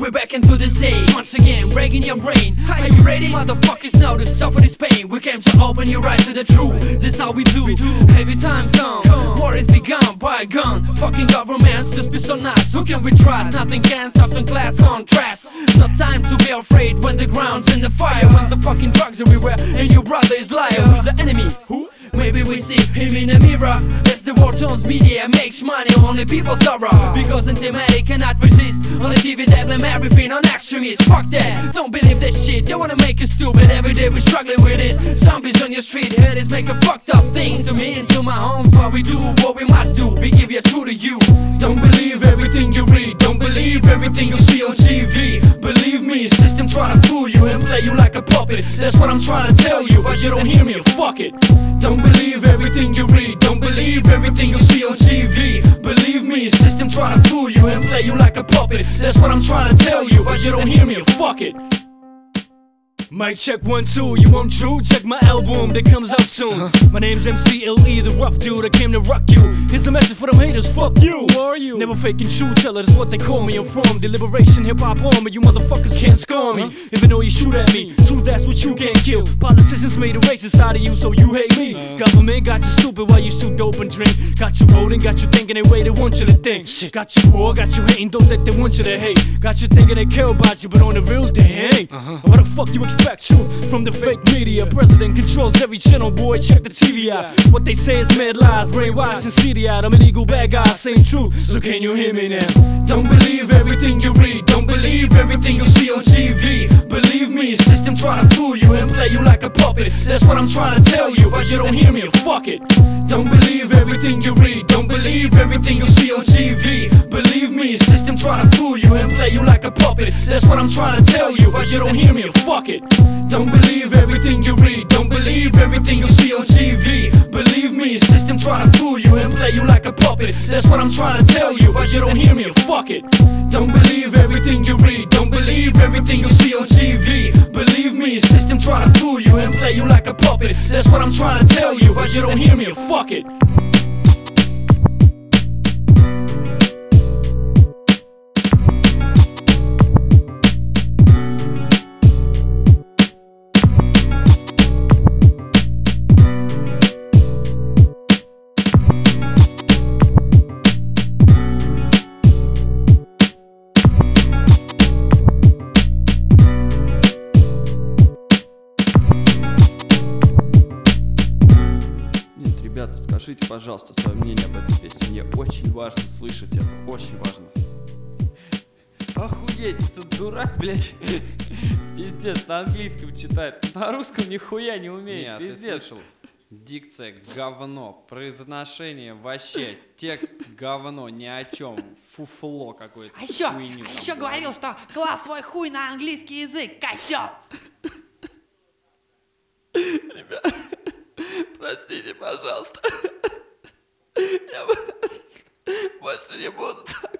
we're back into the stage once again, breaking your brain. Are you ready, motherfuckers, now to suffer this pain? We came to open your eyes to the truth. This how we do. Heavy times come, war is begun by a gun. Fucking governments just be so nice. Who can we trust? Nothing can soften class contrast. No time to be afraid when the ground's in the fire. When the fucking drugs everywhere and your brother is liar. Who's the enemy? Who? Maybe we see him in the mirror. As the war turns media makes money, only people sorrow. Because anti-matter cannot resist. On the TV they blame everything on extremists. Fuck that, don't believe that shit. They wanna make you stupid, every day we're struggling with it. Zombies on your street, headers making fucked up things to me and to my homes. But we do what we must do, we give it true to you. Don't believe everything you read, don't believe everything you see on TV. Believe me, system try to fool you and play you like a puppet. That's what I'm trying to tell you, but you don't hear me, fuck it. Don't believe everything you read, don't believe everything you see on TV. Believe me, system try to fool you and play you like a puppet. That's what I'm trying to tell you, but you don't hear me, fuck it. Mic check 1, 2, you want true? Check my album that comes out soon. My name's MCLE, the rough dude, I came to rock you. Here's a message for them haters, fuck you. Who are you? Never faking true teller, that's what they call me. I'm from the Liberation Hip-Hop Army, you motherfuckers can't score me. Even though you shoot at me, truth that's what you can't kill. Politicians made a racist out of you, so you hate me. Government got you stupid while you shoot dope and drink. Got you voting, got you thinking they way they want you to think. Shit. Got you poor, got you hating those that they want you to hate. Got you thinking they care about you, but on the real they ain't. What the fuck you expect? Truth from the fake media. President controls every channel, boy, check the TV out. What they say is mad lies, brainwashed and seedy out. I'm an illegal bad guy, saying truth, so can you hear me now? Don't believe everything you read, don't believe everything you see on TV. Believe me, system try to fool you and play you like a puppet. That's what I'm trying to tell you, but you don't hear me, fuck it. Don't believe everything you read, don't believe everything you see on TV. Believe me, system try to fool you and play you like a puppet. That's what I'm trying to tell you, but you don't hear me, fuck it. Don't believe everything you read, don't believe everything you see on TV. Believe me, system try to fool you and play you like a puppet. That's what I'm trying to tell you, but you don't hear me, fuck it. Don't believe everything you read, don't believe everything you see on TV. Believe me, system try to fool you and play you like a puppet. That's what I'm trying to tell you, but you don't hear me, fuck it. Ребята, скажите, пожалуйста, свое мнение об этой песне. Мне очень важно слышать это, очень важно. Охуеть, ты дурак, блядь. Пиздец, на английском читается, на русском нихуя не умеет. Нет, пиздец. ты слышал? Дикция говно, произношение вообще, текст говно, ни о чем, фуфло какое-то. А еще говорил, что клал свой хуй на английский язык, козёл. Ребят, простите, пожалуйста. Я больше не буду.